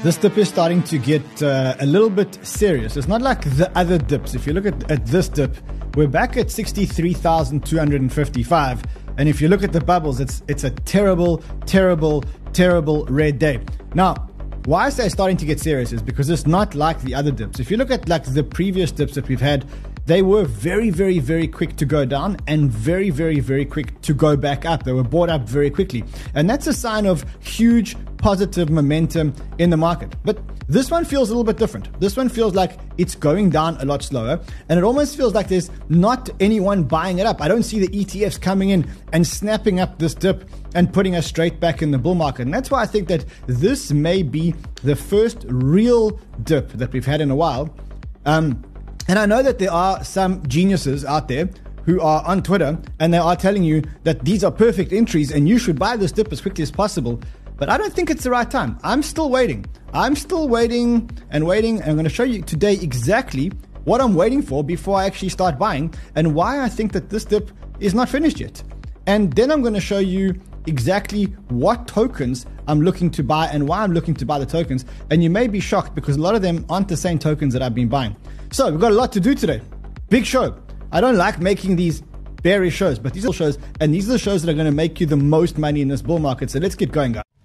This dip is starting to get a little bit serious. It's not like the other dips. If you look at this dip, we're back at 63,255. And if you look at the bubbles, it's a terrible, terrible, terrible red day. Now, why I say starting to get serious is because it's not like the other dips. If you look at like the previous dips that we've had, they were very, very, very quick to go down and very, very, very quick to go back up. They were bought up very quickly. And that's a sign of huge positive momentum in the market. But this one feels a little bit different. This one feels like it's going down a lot slower. And it almost feels like there's not anyone buying it up. I don't see the ETFs coming in and snapping up this dip and putting us straight back in the bull market. And that's why I think that this may be the first real dip that we've had in a while. And I know that there are some geniuses out there who are on Twitter and they are telling you that these are perfect entries and you should buy this dip as quickly as possible. But I don't think it's the right time. I'm still waiting. I'm still waiting and waiting. And I'm going to show you today exactly what I'm waiting for before I actually start buying and why I think that this dip is not finished yet. And then I'm going to show you exactly what tokens I'm looking to buy and why I'm looking to buy the tokens. And you may be shocked because a lot of them aren't the same tokens that I've been buying. So we've got a lot to do today. Big show. I don't like making these bearish shows, but these are shows, and these are the shows that are going to make you the most money in this bull market. So let's get going, guys.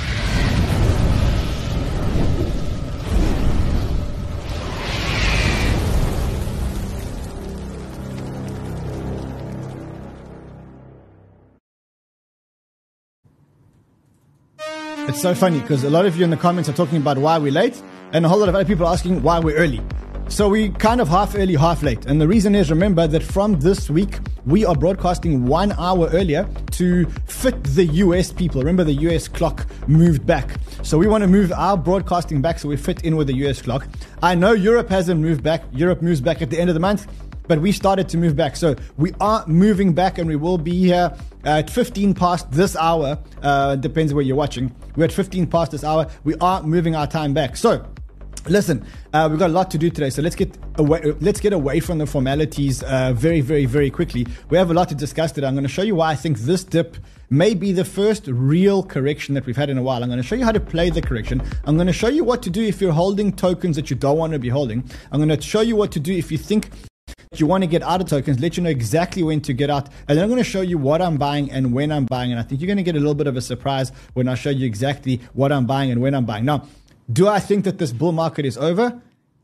It's so funny because a lot of you in the comments are talking about why we're late, and a whole lot of other people are asking why we're early. So we kind of half early, half late. And the reason is, remember that from this week, we are broadcasting 1 hour earlier to fit the US people. Remember, the US clock moved back. So we want to move our broadcasting back so we fit in with the US clock. I know Europe hasn't moved back. Europe moves back at the end of the month, but we started to move back. So we are moving back and we will be here at 15 past this hour. Depends where you're watching. We're at 15 past this hour. We are moving our time back. So listen, we've got a lot to do today, so let's get away from the formalities very, very, very quickly. We have a lot to discuss today. I'm going to show you why I think this dip may be the first real correction that we've had in a while. I'm going to show you how to play the correction. I'm going to show you what to do if you're holding tokens that you don't want to be holding. I'm going to show you what to do if you think you want to get out of tokens, let you know exactly when to get out. And then I'm going to show you what I'm buying and when I'm buying. And I think you're going to get a little bit of a surprise when I show you exactly what I'm buying and when I'm buying. Now, do I think that this bull market is over?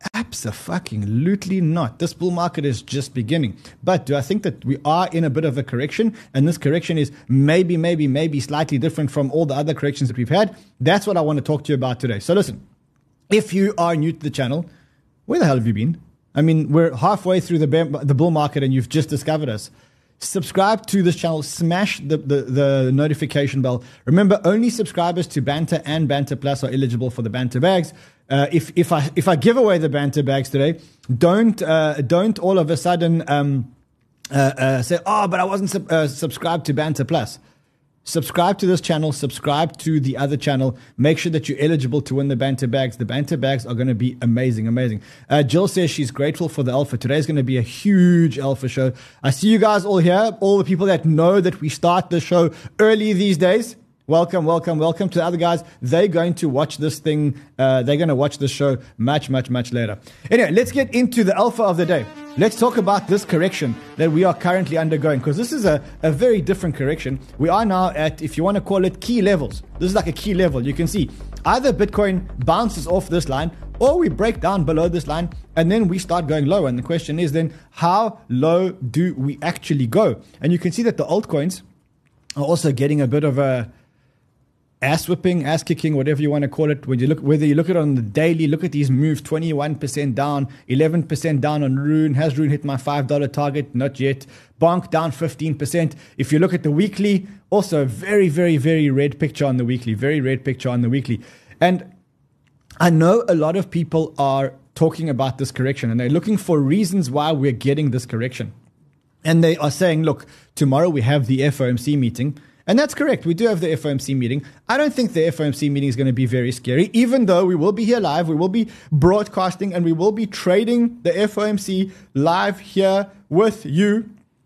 Absolutely not. This bull market is just beginning. But do I think that we are in a bit of a correction? And this correction is maybe slightly different from all the other corrections that we've had? That's what I want to talk to you about today. So listen, if you are new to the channel, where the hell have you been? I mean, we're halfway through the bull market and you've just discovered us. Subscribe to this channel, smash the notification bell. Remember, only subscribers to Banter and Banter Plus are eligible for the Banter bags. If I give away the Banter bags today, don't all of a sudden say, oh, but I wasn't subscribed to Banter Plus. Subscribe to this channel, subscribe to the other channel. Make sure that you're eligible to win the Banter bags. The Banter bags are going to be amazing. Jill says she's grateful for the alpha. Today's going to be a huge alpha show. I see you guys all here, all the people that know that we start the show early these days. Welcome to the other guys. They're going to watch this thing. They're going to watch this show much later. Anyway, let's get into the alpha of the day. Let's talk about this correction that we are currently undergoing, because this is a very different correction. We are now at, if you want to call it, key levels. This is like a key level. You can see either Bitcoin bounces off this line or we break down below this line and then we start going lower. And the question is then, how low do we actually go? And you can see that the altcoins are also getting a bit of a ass whipping, ass kicking, whatever you want to call it. When you look, whether you look at it on the daily, look at these moves: 21% down, 11% down on Rune. Has Rune hit my $5 target? Not yet. Bonk down 15%. If you look at the weekly, also very, very, very red picture on the weekly. Very red picture on the weekly. And I know a lot of people are talking about this correction and they're looking for reasons why we're getting this correction. And they are saying, look, tomorrow we have the FOMC meeting. And that's correct. We do have the FOMC meeting. I don't think the FOMC meeting is going to be very scary, even though we will be here live. We will be broadcasting and we will be trading the FOMC live here with you.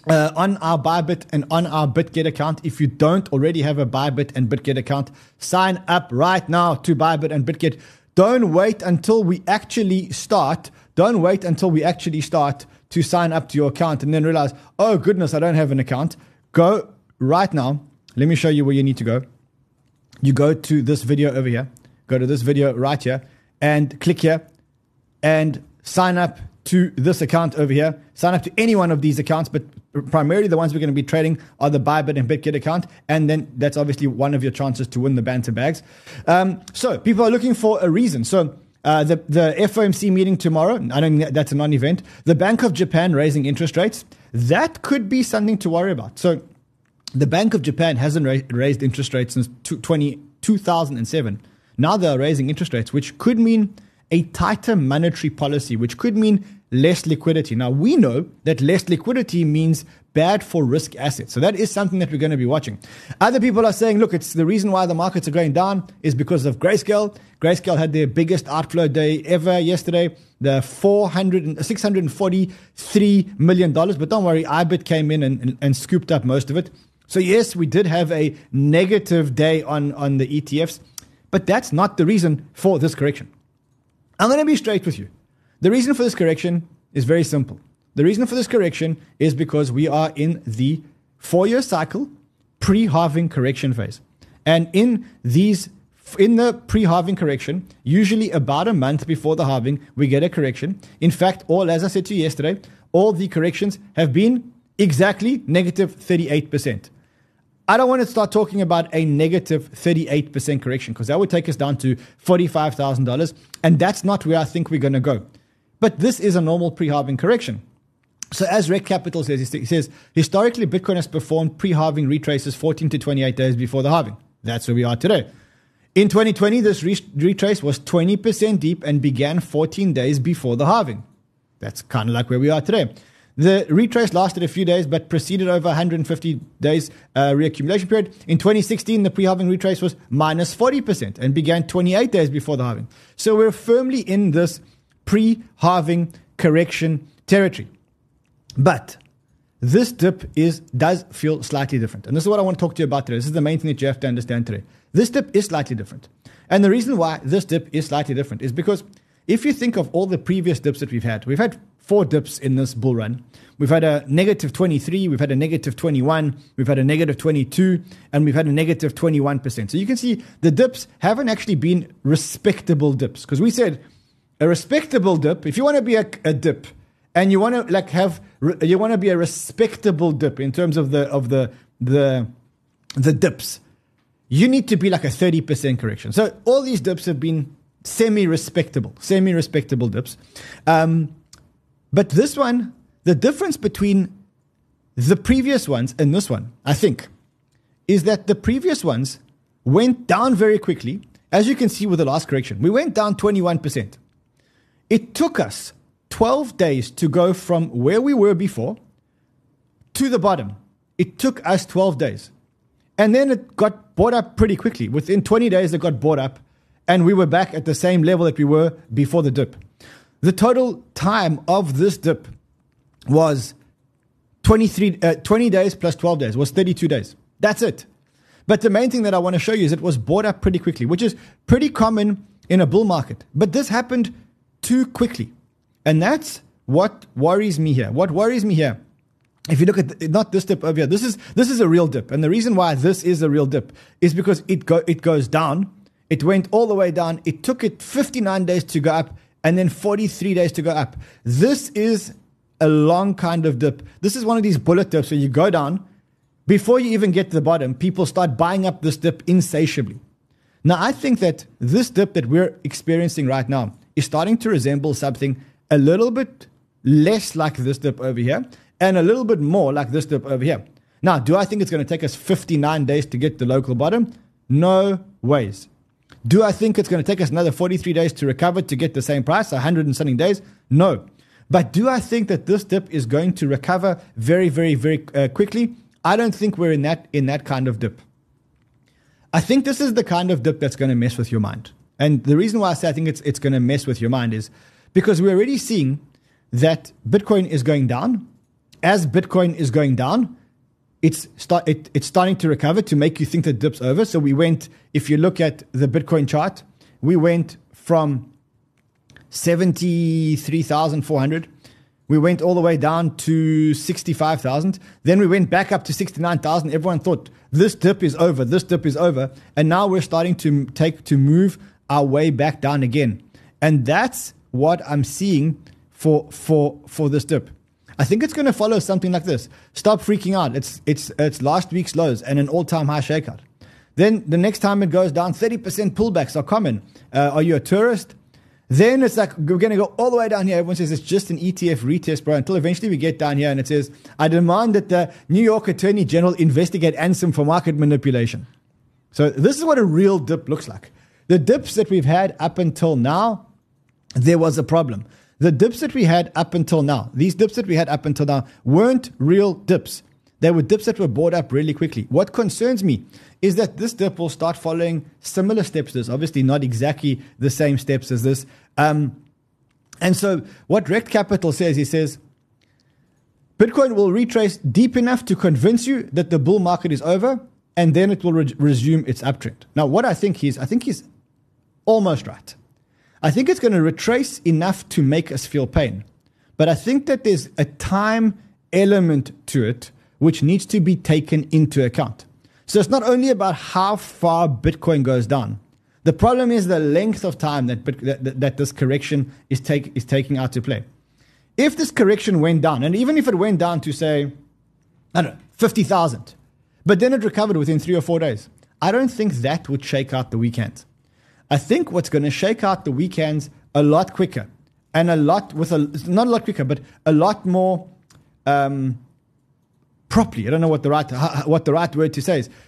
on our Bybit and on our BitGet account. If you don't already have a Bybit and BitGet account, sign up right now to Bybit and BitGet. Don't wait until we actually start. Don't wait until we actually start to sign up to your account and then realize, oh goodness, I don't have an account. Go right now. Let me show you where you need to go. You go to this video over here. Go to this video right here and click here and sign up to this account over here. Sign up to any one of these accounts, but primarily the ones we're going to be trading are the Bybit and BitGet account. And then that's obviously one of your chances to win the Banter bags. So people are looking for a reason. So the FOMC meeting tomorrow, I don't think that's a non-event. The Bank of Japan raising interest rates. That could be something to worry about. So the Bank of Japan hasn't raised interest rates since 2007. Now they're raising interest rates, which could mean a tighter monetary policy, which could mean less liquidity. Now, we know that less liquidity means bad for risk assets. So that is something that we're going to be watching. Other people are saying, look, it's the reason why the markets are going down is because of Grayscale. Grayscale had their biggest outflow day ever yesterday, the $643 million. But don't worry, IBIT came in and scooped up most of it. So yes, we did have a negative day on the ETFs, but that's not the reason for this correction. I'm going to be straight with you. The reason for this correction is very simple. The reason for this correction is because we are in the 4-year cycle pre-halving correction phase. And in the pre-halving correction, usually about a month before the halving, we get a correction. In fact, as I said to you yesterday, all the corrections have been exactly negative 38%. I don't want to start talking about a negative 38% correction because that would take us down to $45,000. And that's not where I think we're going to go. But this is a normal pre-halving correction. So as Rec Capital says, he says, historically, Bitcoin has performed pre-halving retraces 14 to 28 days before the halving. That's where we are today. In 2020, this retrace was 20% deep and began 14 days before the halving. That's kind of like where we are today. The retrace lasted a few days, but proceeded over 150 days reaccumulation period. In 2016, the pre-halving retrace was minus 40% and began 28 days before the halving. So we're firmly in this pre-halving correction territory. But this dip does feel slightly different. And this is what I want to talk to you about today. This is the main thing that you have to understand today. This dip is slightly different. And the reason why this dip is slightly different is because if you think of all the previous dips that we've had 4 dips in this bull run. We've had a negative 23, we've had a negative 21, we've had a negative 22, and we've had a negative 21%. So you can see the dips haven't actually been respectable dips. Because we said a respectable dip, if you want to be a dip and you want to you want to be a respectable dip in terms of the dips, you need to be like a 30% correction. So all these dips have been semi-respectable dips. But this one, the difference between the previous ones and this one, I think, is that the previous ones went down very quickly. As you can see with the last correction, we went down 21%. It took us 12 days to go from where we were before to the bottom. It took us 12 days. And then it got bought up pretty quickly. Within 20 days, it got bought up. And we were back at the same level that we were before the dip. The total time of this dip was 20 days plus 12 days, was 32 days. That's it. But the main thing that I want to show you is it was bought up pretty quickly, which is pretty common in a bull market. But this happened too quickly. And that's what worries me here. What worries me here, if you look at not this dip over here, this is a real dip. And the reason why this is a real dip is because it goes down. It went all the way down. It took it 59 days to go up and then 43 days to go up. This is a long kind of dip. This is one of these bullet dips where you go down. Before you even get to the bottom, people start buying up this dip insatiably. Now, I think that this dip that we're experiencing right now is starting to resemble something a little bit less like this dip over here and a little bit more like this dip over here. Now, do I think it's going to take us 59 days to get to the local bottom? No ways. Do I think it's going to take us another 43 days to recover to get the same price, 100 and something days? No. But do I think that this dip is going to recover very, very, very quickly? I don't think we're in that kind of dip. I think this is the kind of dip that's going to mess with your mind. And the reason why I say I think it's going to mess with your mind is because we're already seeing that Bitcoin is going down as Bitcoin is going down, it's starting to recover to make you think the dip's over. So we went, if you look at the Bitcoin chart, we went from 73,400. We went all the way down to 65,000. Then we went back up to 69,000. Everyone thought this dip is over. This dip is over. And now we're starting to move our way back down again. And that's what I'm seeing for this dip. I think it's going to follow something like this. Stop freaking out. It's last week's lows and an all-time high shakeout. Then the next time it goes down, 30% pullbacks are common. Are you a tourist? Then it's like, we're going to go all the way down here. Everyone says it's just an ETF retest, bro, until eventually we get down here and it says, I demand that the New York Attorney General investigate Ansem for market manipulation. So this is what a real dip looks like. The dips that we've had up until now, there was a problem. The dips that we had up until now, these dips that we had up until now weren't real dips. They were dips that were bought up really quickly. What concerns me is that this dip will start following similar steps to this. Obviously, not exactly the same steps as this. And so what Rect Capital says, he says, Bitcoin will retrace deep enough to convince you that the bull market is over, and then it will resume its uptrend. Now, what I think he's almost right. I think it's going to retrace enough to make us feel pain. But I think that there's a time element to it which needs to be taken into account. So it's not only about how far Bitcoin goes down. The problem is the length of time that this correction is taking out to play. If this correction went down, and even if it went down to, say, I don't know, 50,000, but then it recovered within 3 or 4 days, I don't think that would shake out the weekends. I think what's going to shake out the weekends a lot quicker, and not a lot quicker, but a lot more properly. I don't know what the right word to say is.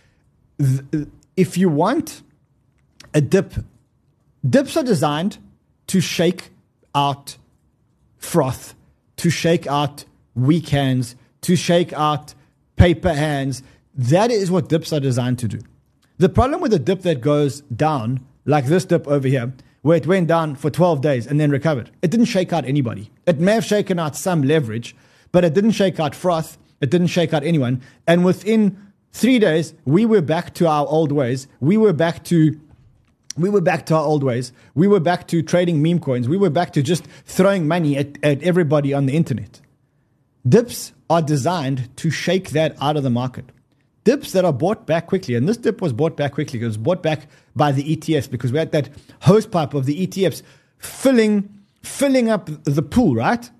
If you want a dip, dips are designed to shake out froth, to shake out weak hands, to shake out paper hands. That is what dips are designed to do. The problem with a dip that goes down, like this dip over here, where it went down for 12 days and then recovered, it didn't shake out anybody. It may have shaken out some leverage, but it didn't shake out froth. It didn't shake out anyone. And within 3 days, we were back to our old ways. We were back to our old ways. We were back to trading meme coins. We were back to just throwing money at everybody on the internet. Dips are designed to shake that out of the market. Dips that are bought back quickly, and this dip was bought back quickly. It was bought back by the ETFs because we had that hosepipe of the ETFs filling up the pool, right?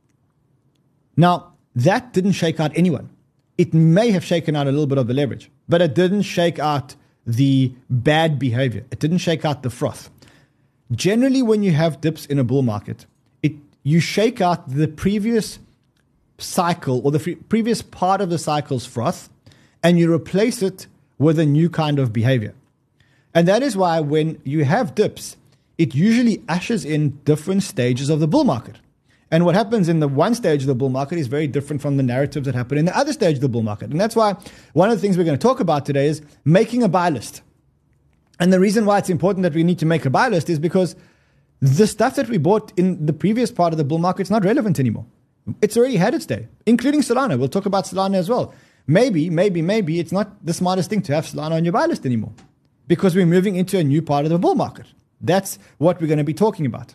Now, that didn't shake out anyone. It may have shaken out a little bit of the leverage, but it didn't shake out the bad behavior. It didn't shake out the froth. Generally, when you have dips in a bull market, you shake out the previous cycle or the previous part of the cycle's froth, and you replace it with a new kind of behavior. And that is why when you have dips, it usually ushers in different stages of the bull market. And what happens in the one stage of the bull market is very different from the narratives that happen in the other stage of the bull market. And that's why one of the things we're going to talk about today is making a buy list. And the reason why it's important that we need to make a buy list is because the stuff that we bought in the previous part of the bull market is not relevant anymore. It's already had its day, including Solana. We'll talk about Solana as well. Maybe it's not the smartest thing to have Solana on your buy list anymore because we're moving into a new part of the bull market. That's what we're going to be talking about.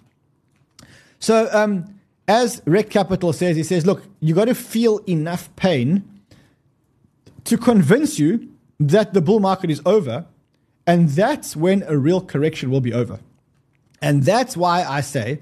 So, as Rect Capital says, he says, look, you got to feel enough pain to convince you that the bull market is over, and that's when a real correction will be over. And that's why I say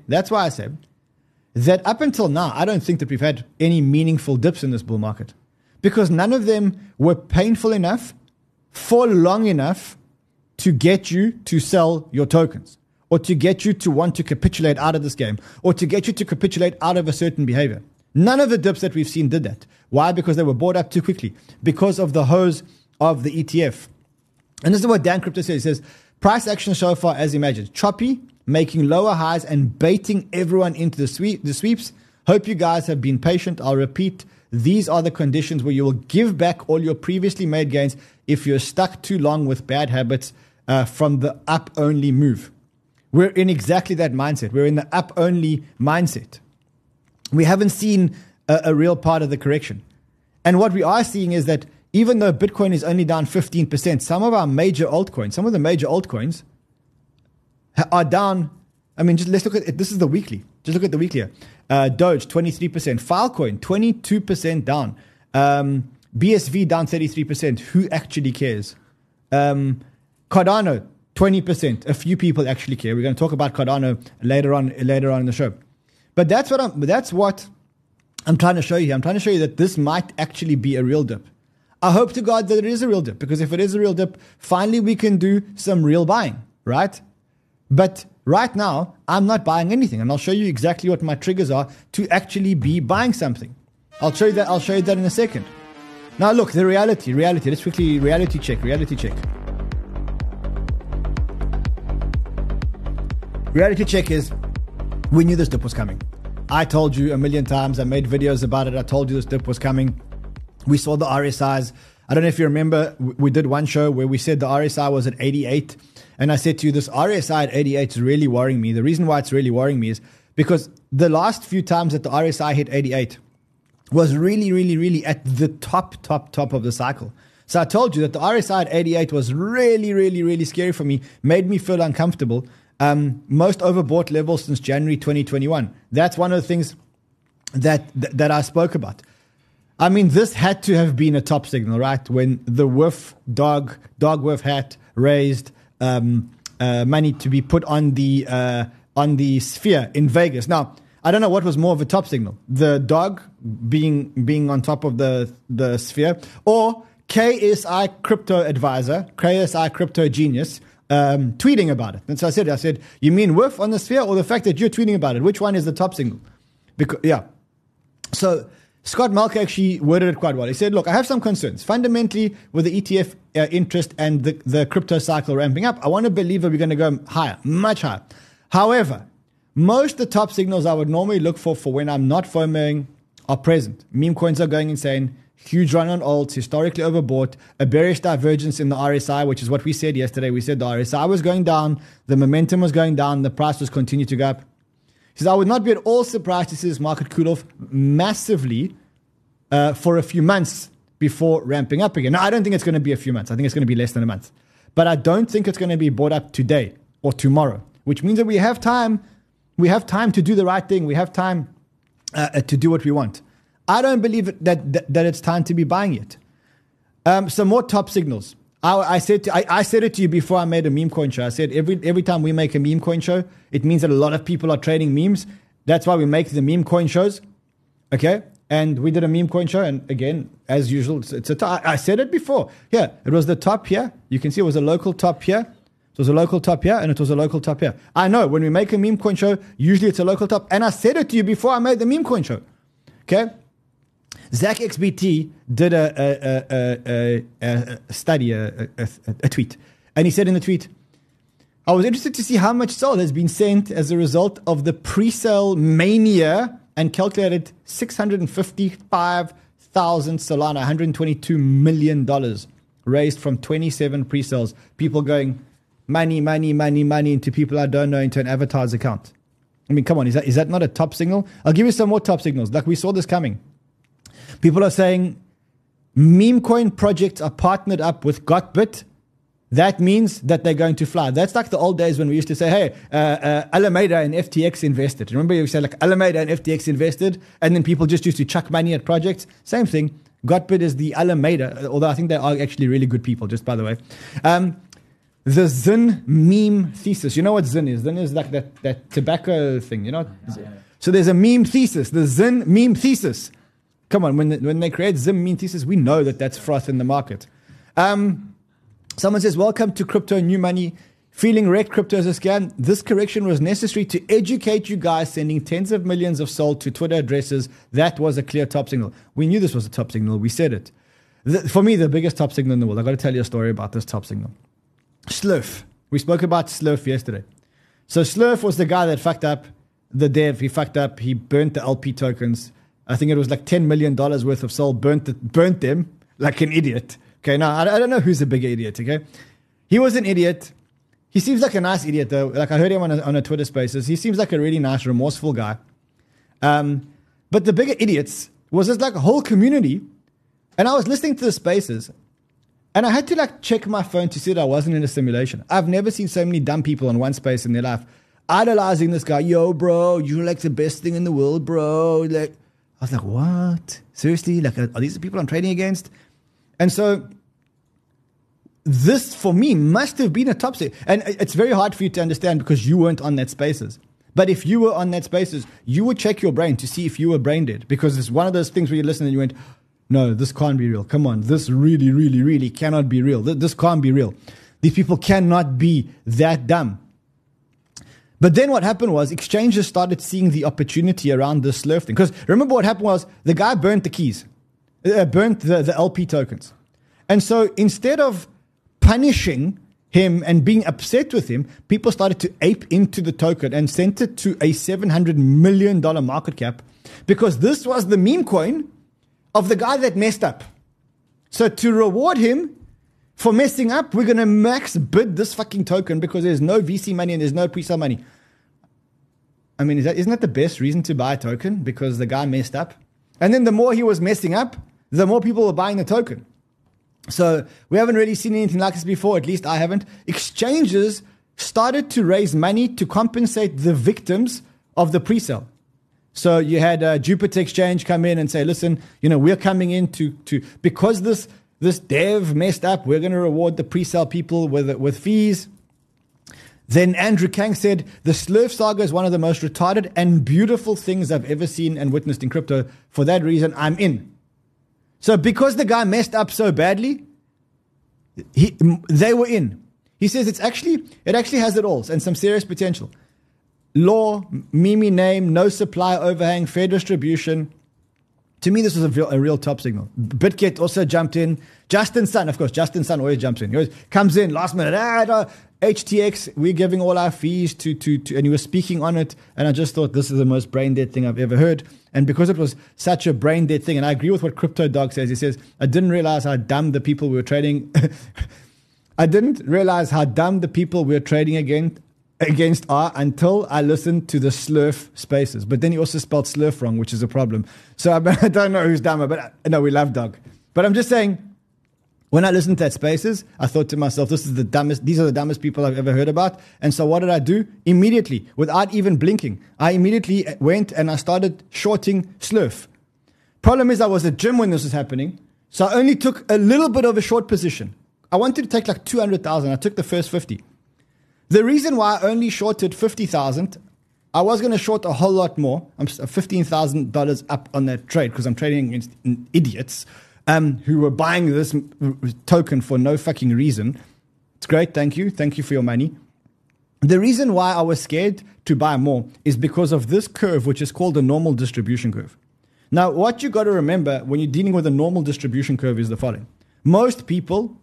that up until now, I don't think that we've had any meaningful dips in this bull market because none of them were painful enough for long enough to get you to sell your tokens, or to get you to want to capitulate out of this game, or to get you to capitulate out of a certain behavior. None of the dips that we've seen did that. Why? Because they were bought up too quickly, because of the hose of the ETF. And this is what Dan Crypto says. He says, price action so far as imagined. Choppy, making lower highs and baiting everyone into the sweeps. Hope you guys have been patient. I'll repeat, these are the conditions where you will give back all your previously made gains if you're stuck too long with bad habits from the up-only move. We're in exactly that mindset. We're in the up-only mindset. We haven't seen a real part of the correction. And what we are seeing is that even though Bitcoin is only down 15%, some of our major altcoins, some of the major altcoins are down. I mean, just let's look at it. This is the weekly. Just look at the weekly here. Doge, 23%. Filecoin, 22% down. BSV down 33%. Who actually cares? Cardano, 20%. A few people actually care. We're going to talk about Cardano later on in the show. But that's what I'm trying to show you here. I'm trying to show you that this might actually be a real dip. I hope to God that it is a real dip, because if it is a real dip, finally we can do some real buying, right? But right now, I'm not buying anything, and I'll show you exactly what my triggers are to actually be buying something. I'll show you that in a second. Now look, the reality. Let's quickly reality check. Reality check is, we knew this dip was coming. I told you a million times. I made videos about it. I told you this dip was coming. We saw the RSIs. I don't know if you remember, we did one show where we said the RSI was at 88. And I said to you, this RSI at 88 is really worrying me. The reason why it's really worrying me is because the last few times that the RSI hit 88 was really at the top of the cycle. So I told you that the RSI at 88 was really scary for me, made me feel uncomfortable. Most overbought level since January 2021. That's one of the things that I spoke about. I mean, this had to have been a top signal, right? When the dog wolf hat raised money to be put on the sphere in Vegas. Now, I don't know what was more of a top signal: the dog being on top of the sphere, or KSI Crypto Advisor, KSI Crypto Genius, tweeting about it. And so I said, you mean wolf on the sphere, or the fact that you're tweeting about it? Which one is the top signal? Because so Scott Malka actually worded it quite well. He said, look, I have some concerns. Fundamentally, with the ETF interest and the crypto cycle ramping up, I want to believe that we're going to go higher, much higher. However, most of the top signals I would normally look for when I'm not FOMOing are present. Meme coins are going insane. Huge run on alts, historically overbought, a bearish divergence in the RSI, which is what we said yesterday. We said the RSI was going down, the momentum was going down, the price was continuing to go up. He says, I would not be at all surprised to see this market cool off massively for a few months before ramping up again. Now, I don't think it's going to be a few months. I think it's going to be less than a month. But I don't think it's going to be bought up today or tomorrow, which means that we have time. We have time to do the right thing. We have time to do what we want. I don't believe that it's time to be buying yet. Some more top signals. I said it to you before I made a meme coin show. I said every time we make a meme coin show, it means that a lot of people are trading memes. That's why we make the meme coin shows. Okay? And we did a meme coin show. And again, as usual, I said it before. Yeah, it was the top here. You can see it was a local top here. It was a local top here, and it was a local top here. I know, when we make a meme coin show, usually it's a local top. And I said it to you before I made the meme coin show. Okay? Zach XBT did a study, a tweet. And he said in the tweet, I was interested to see how much SOL has been sent as a result of the pre-sale mania, and calculated 655,000 Solana, $122 million raised from 27 pre-sales. People going money into people I don't know, into an avatar's account. I mean, come on, is that not a top signal? I'll give you some more top signals. Like, we saw this coming. People are saying meme coin projects are partnered up with Gotbit. That means that they're going to fly. That's like the old days when we used to say, hey, Alameda and FTX invested. Remember, you say like Alameda and FTX invested, and then people just used to chuck money at projects. Same thing. Gotbit is the Alameda, although I think they are actually really good people, just by the way. The Zyn meme thesis. You know what Zyn is? Zyn is like that tobacco thing, you know? Yeah. So there's a meme thesis, the Zyn meme thesis. Come on, when they create Zyn meme thesis, we know that that's froth in the market. Someone says, welcome to Crypto New Money. Feeling wrecked, crypto is a scam. This correction was necessary to educate you guys, sending tens of millions of SOL to Twitter addresses. That was a clear top signal. We knew this was a top signal. We said it. For me, the biggest top signal in the world. I've got to tell you a story about this top signal. Slurf. We spoke about Slurf yesterday. So Slurf was the guy that fucked up the dev. He fucked up. He burnt the LP tokens. I think it was like $10 million worth of SOL. Burnt them like an idiot. Okay, now, I don't know who's a bigger idiot, okay? He was an idiot. He seems like a nice idiot, though. Like, I heard him on a Twitter Spaces. He seems like a really nice, remorseful guy. But the bigger idiots was this like a whole community. And I was listening to the spaces, and I had to like check my phone to see that I wasn't in a simulation. I've never seen so many dumb people in one space in their life idolizing this guy. Yo, bro, you're like the best thing in the world, bro. Like, I was like, what? Seriously? Like, are these the people I'm trading against? And so this, for me, must have been a top set. And it's very hard for you to understand because you weren't on that spaces. But if you were on that spaces, you would check your brain to see if you were brain dead. Because it's one of those things where you listen and you went, no, this can't be real. Come on, this really, really, really cannot be real. This can't be real. These people cannot be that dumb. But then what happened was exchanges started seeing the opportunity around this slurf thing. Because remember what happened was the guy burnt the keys, burnt the LP tokens. And so instead of punishing him and being upset with him, people started to ape into the token and sent it to a $700 million market cap because this was the meme coin of the guy that messed up. So to reward him for messing up, we're going to max bid this fucking token because there's no VC money and there's no pre-sale money. I mean, isn't that the best reason to buy a token? Because the guy messed up. And then the more he was messing up, the more people were buying the token. So we haven't really seen anything like this before, at least I haven't. Exchanges started to raise money to compensate the victims of the pre-sale. So you had Jupiter Exchange come in and say, listen, we're coming in to because this dev messed up, we're going to reward the pre-sale people with fees. Then Andrew Kang said, the Slurf Saga is one of the most retarded and beautiful things I've ever seen and witnessed in crypto. For that reason, I'm in. So because the guy messed up so badly, they were in. He says it actually has it all and some serious potential. Law, Mimi name, no supply overhang, fair distribution. To me, this was a real top signal. BitGet also jumped in. Justin Sun, of course, Justin Sun always jumps in. He always comes in last minute. HTX, we're giving all our fees to, and he was speaking on it. And I just thought this is the most brain dead thing I've ever heard. And because it was such a brain dead thing, and I agree with what Crypto Dog says. He says, I didn't realize how dumb the people we were trading. I didn't realize how dumb the people we were trading against are until I listened to the Slurf spaces. But then he also spelled Slurf wrong, which is a problem. So I don't know who's dumber, but no, we love Dog. But I'm just saying, when I listened to that spaces, I thought to myself, these are the dumbest people I've ever heard about. And so what did I do? Immediately, without even blinking, I immediately went and I started shorting Slurf. Problem is I was at gym when this was happening. So I only took a little bit of a short position. I wanted to take like 200,000. I took the first 50. The reason why I only shorted 50,000, I was going to short a whole lot more. I'm $15,000 up on that trade because I'm trading against idiots who were buying this token for no fucking reason. It's great. Thank you. Thank you for your money. The reason why I was scared to buy more is because of this curve, which is called a normal distribution curve. Now, what you got to remember when you're dealing with a normal distribution curve is the following. Most people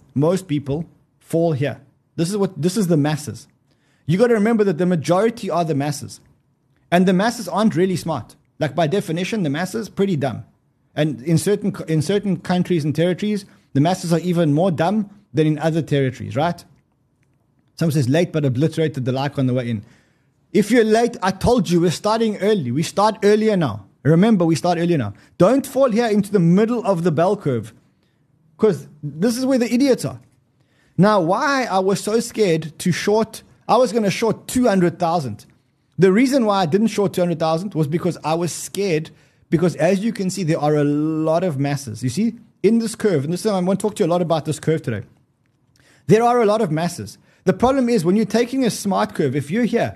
fall here. This is the masses. You got to remember that the majority are the masses. And the masses aren't really smart. Like by definition, the masses pretty dumb. And in certain countries and territories, the masses are even more dumb than in other territories, right? Someone says late but obliterated the like on the way in. If you're late, I told you we're starting early. We start earlier now. Remember, we start earlier now. Don't fall here into the middle of the bell curve because this is where the idiots are. Now, why I was so scared to short, I was going to short 200,000. The reason why I didn't short 200,000 was because I was scared because as you can see, there are a lot of masses. You see, in this curve, and I want to talk to you a lot about this curve today. There are a lot of masses. The problem is when you're taking a smart curve, if you're here,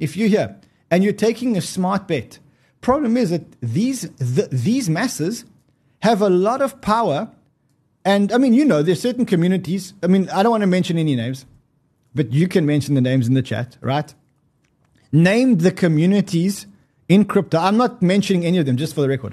and you're taking a smart bet, problem is that these masses have a lot of power. And I mean, there's certain communities. I mean, I don't want to mention any names, but you can mention the names in the chat, right? Name the communities in crypto. I'm not mentioning any of them, just for the record.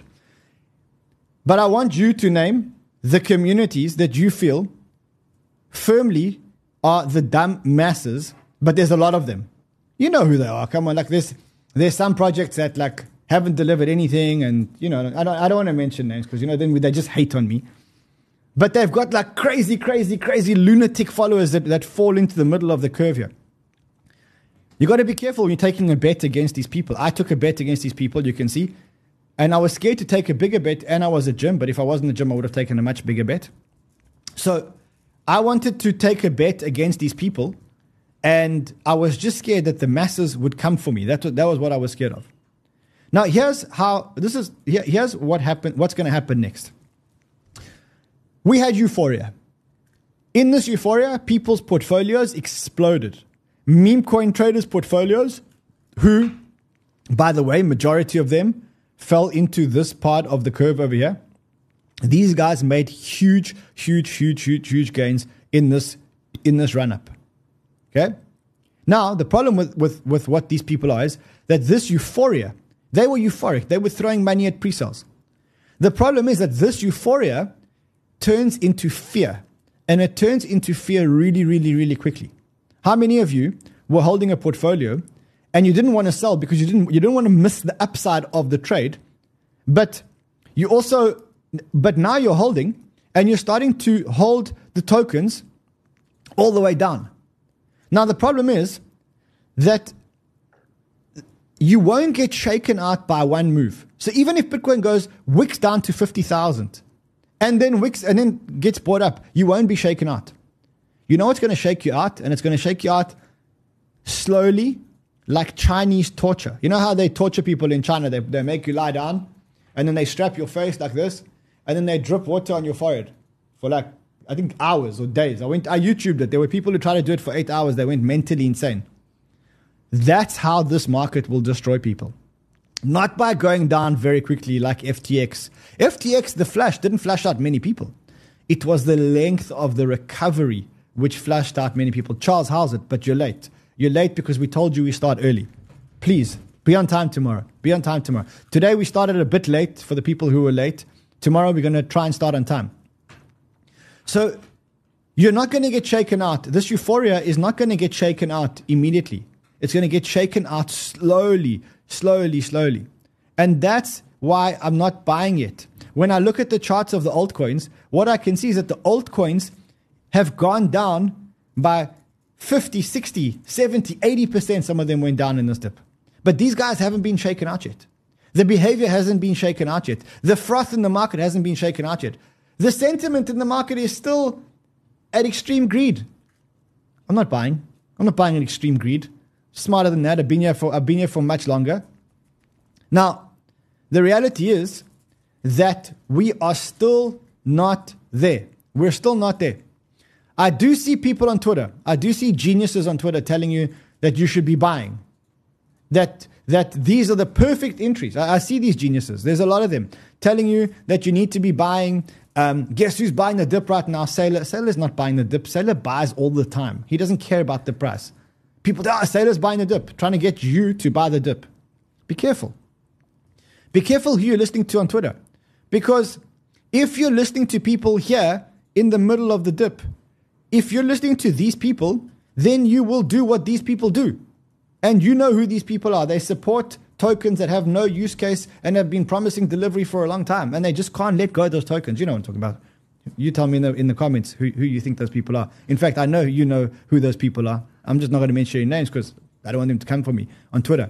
But I want you to name the communities that you feel firmly are the dumb masses, but there's a lot of them. You know who they are. Come on, like there's some projects that like haven't delivered anything, and I don't want to mention names because then they just hate on me. But they've got like crazy lunatic followers that fall into the middle of the curve here. You got to be careful when you're taking a bet against these people. I took a bet against these people, you can see. And I was scared to take a bigger bet, and I was at gym, but if I wasn't at the gym, I would have taken a much bigger bet. So I wanted to take a bet against these people, and I was just scared that the masses would come for me. That was what I was scared of. Now, here's what happened. What's going to happen next? We had euphoria. In this euphoria, people's portfolios exploded. Meme coin traders' portfolios, who, by the way, majority of them fell into this part of the curve over here. These guys made huge gains in this run-up. Okay? Now, the problem with what these people are is that this euphoria, they were euphoric. They were throwing money at pre-sales. The problem is that this euphoria turns into fear. And it turns into fear really quickly. How many of you were holding a portfolio and you didn't want to sell because you didn't want to miss the upside of the trade, but now you're holding and you're starting to hold the tokens all the way down. Now the problem is that you won't get shaken out by one move. So even if Bitcoin goes wicks down to 50,000 and then gets bought up, you won't be shaken out. You know what's going to shake you out? And it's going to shake you out slowly, like Chinese torture. You know how they torture people in China? They make you lie down, and then they strap your face like this, and then they drip water on your forehead for like, I think, hours or days. I YouTubed it. There were people who tried to do it for 8 hours. They went mentally insane. That's how this market will destroy people. Not by going down very quickly like FTX. FTX, the flash, didn't flash out many people. It was the length of the recovery which flashed out many people. Charles, how's it? But you're late. You're late because we told you we start early. Please, be on time tomorrow. Be on time tomorrow. Today we started a bit late for the people who were late. Tomorrow we're going to try and start on time. So you're not going to get shaken out. This euphoria is not going to get shaken out immediately. It's going to get shaken out slowly. And that's why I'm not buying it. When I look at the charts of the altcoins, what I can see is that the altcoins have gone down by 50, 60, 70, 80%. Some of them went down in this dip. But these guys haven't been shaken out yet. The behavior hasn't been shaken out yet. The froth in the market hasn't been shaken out yet. The sentiment in the market is still at extreme greed. I'm not buying an extreme greed. Smarter than that. I've been here for much longer. Now, the reality is that we are still not there. We're still not there. I do see people on Twitter. I do see geniuses on Twitter telling you that you should be buying. That these are the perfect entries. I see these geniuses. There's a lot of them telling you that you need to be buying. Guess who's buying the dip right now? Saylor. Saylor's not buying the dip. Saylor buys all the time. He doesn't care about the price. People, Saylor's buying the dip, trying to get you to buy the dip. Be careful. Be careful who you're listening to on Twitter. Because if you're listening to people here in the middle of the dip, if you're listening to these people, then you will do what these people do. And you know who these people are. They support tokens that have no use case and have been promising delivery for a long time. And they just can't let go of those tokens. You know what I'm talking about. You tell me in the comments who you think those people are. In fact, I know you know who those people are. I'm just not going to mention your names because I don't want them to come for me on Twitter.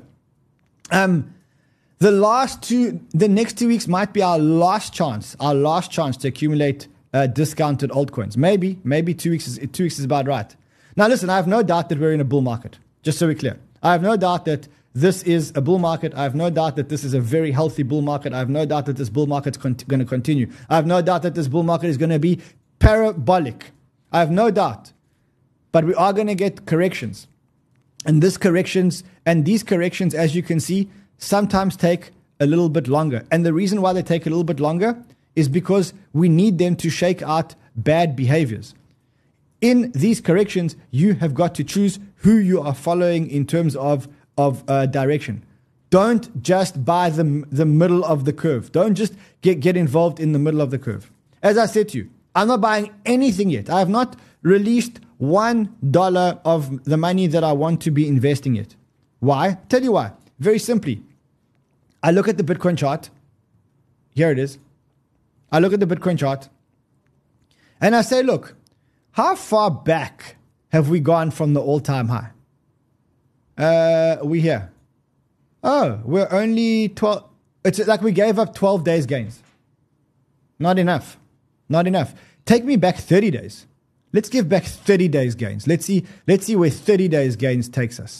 The next 2 weeks might be our last chance to accumulate discounted altcoins. Maybe 2 weeks is about right. Now listen, I have no doubt that we're in a bull market. Just so we're clear. I have no doubt that this is a bull market. I have no doubt that this is a very healthy bull market. I have no doubt that this bull market's going to continue. I have no doubt that this bull market is going to be parabolic. I have no doubt. But we are going to get corrections. And these corrections, as you can see, sometimes take a little bit longer. And the reason why they take a little bit longer is because we need them to shake out bad behaviors. In these corrections, you have got to choose who you are following in terms of direction. Don't just buy the middle of the curve. Don't just get involved in the middle of the curve. As I said to you, I'm not buying anything yet. I have not released $1 of the money that I want to be investing yet. Why? Tell you why. Very simply. I look at the Bitcoin chart. Here it is. I look at the Bitcoin chart. And I say, look, how far back have we gone from the all-time high? We're here. Oh, we're only It's like we gave up 12 days gains. Not enough. Not enough. Take me back 30 days. Let's give back 30 days gains. Let's see where 30 days gains takes us.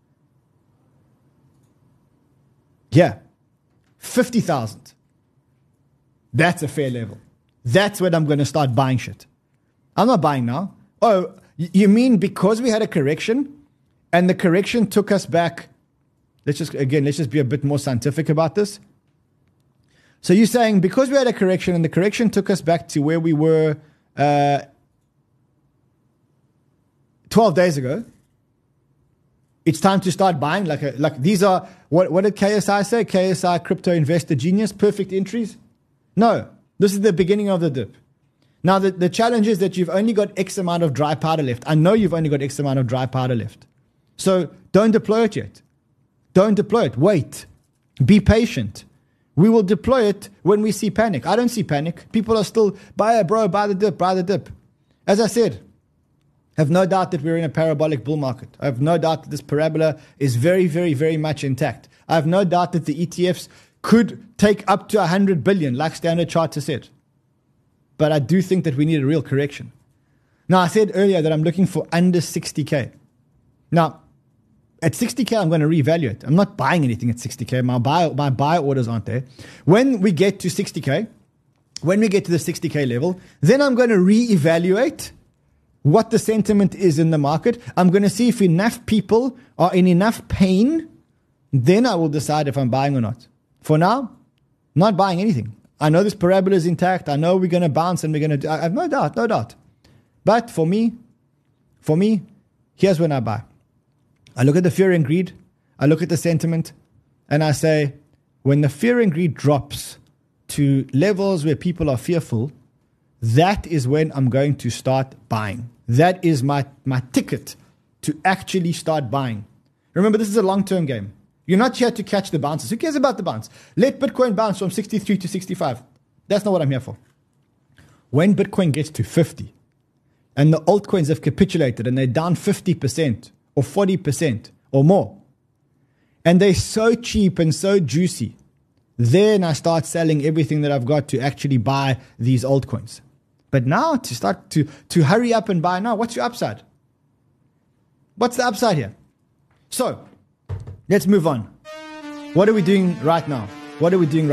Yeah. 50,000. That's a fair level. That's when I'm going to start buying shit. I'm not buying now. Oh, you mean because we had a correction and the correction took us back? Let's just be a bit more scientific about this. So you're saying because we had a correction and the correction took us back to where we were 12 days ago, it's time to start buying. Like these are, what did KSI say? KSI Crypto Investor Genius, perfect entries? No, this is the beginning of the dip. Now, the challenge is that you've only got X amount of dry powder left. I know you've only got X amount of dry powder left. So don't deploy it yet. Don't deploy it. Wait. Be patient. We will deploy it when we see panic. I don't see panic. People are still, buy the dip. As I said, I have no doubt that we're in a parabolic bull market. I have no doubt that this parabola is very, very, very much intact. I have no doubt that the ETFs could take up to 100 billion, like Standard Chartered said. But I do think that we need a real correction. Now, I said earlier that I'm looking for under 60K. Now, at 60K, I'm going to reevaluate. I'm not buying anything at 60K. My buy orders aren't there. When we get to 60K, when we get to the 60K level, then I'm going to reevaluate what the sentiment is in the market. I'm going to see if enough people are in enough pain. Then I will decide if I'm buying or not. For now, not buying anything. I know this parabola is intact. I know we're going to bounce and we're going to... I have no doubt. But for me, here's when I buy. I look at the fear and greed. I look at the sentiment. And I say, when the fear and greed drops to levels where people are fearful, that is when I'm going to start buying. That is my ticket to actually start buying. Remember, this is a long-term game. You're not here to catch the bounces. Who cares about the bounce? Let Bitcoin bounce from 63 to 65. That's not what I'm here for. When Bitcoin gets to 50 and the altcoins have capitulated and they're down 50% or 40% or more, and they're so cheap and so juicy, then I start selling everything that I've got to actually buy these altcoins. But now to start to hurry up and buy now, what's your upside? What's the upside here? So let's move on. What are we doing right now? What do we do?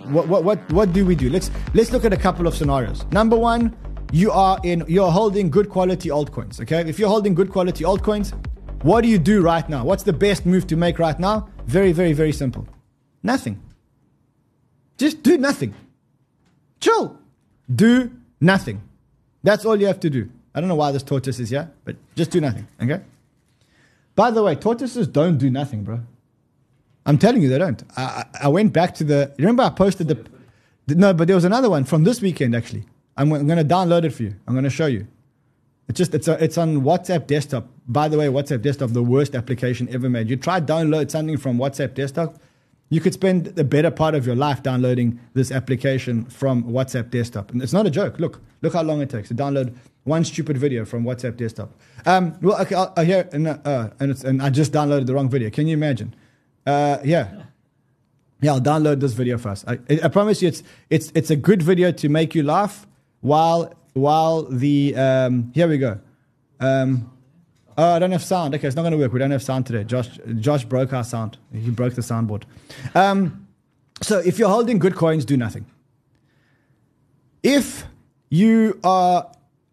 Let's look at a couple of scenarios. Number one, you're holding good quality altcoins. Okay, if you're holding good quality altcoins, what do you do right now? What's the best move to make right now? Very, very, very simple. Nothing. Just do nothing. Chill. Do nothing. That's all you have to do. I don't know why this tortoise is here, but just do nothing. Okay. By the way, tortoises don't do nothing, bro. I'm telling you, they don't. I went back to remember I posted no, but there was another one from this weekend, actually. I'm going to download it for you. I'm going to show you. It's on WhatsApp desktop. By the way, WhatsApp desktop, the worst application ever made. You try download something from WhatsApp desktop, you could spend the better part of your life downloading this application from WhatsApp desktop. And it's not a joke. Look how long it takes to download one stupid video from WhatsApp desktop. Well, okay, and I just downloaded the wrong video. Can you imagine? Yeah, I'll download this video first. I promise you, it's a good video to make you laugh while the here we go. Oh, I don't have sound. Okay, it's not going to work. We don't have sound today. Josh broke our sound. He broke the soundboard. So if you're holding good coins, do nothing. If you are,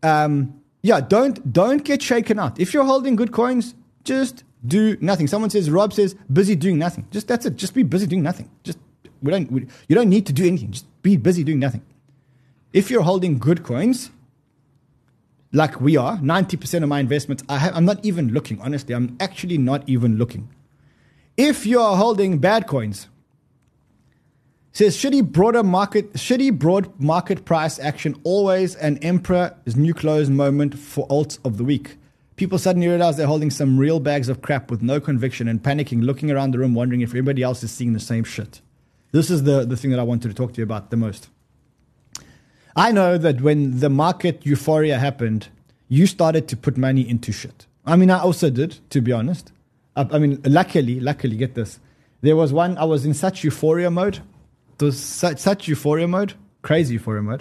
don't get shaken out. If you're holding good coins, just do nothing. Someone says, Rob says, busy doing nothing. That's it. Just be busy doing nothing. You don't need to do anything. Just be busy doing nothing. If you're holding good coins, like we are, 90% of my investments, I'm not even looking. Honestly, I'm actually not even looking. If you're holding bad coins, says shitty broad market price action, always an emperor's new clothes moment for alts of the week. People suddenly realize they're holding some real bags of crap with no conviction and panicking, looking around the room, wondering if everybody else is seeing the same shit. This is the thing that I wanted to talk to you about the most. I know that when the market euphoria happened, you started to put money into shit. I mean, I also did, to be honest. I mean, luckily, get this. There was one, I was in such euphoria mode. was such euphoria mode, crazy euphoria mode.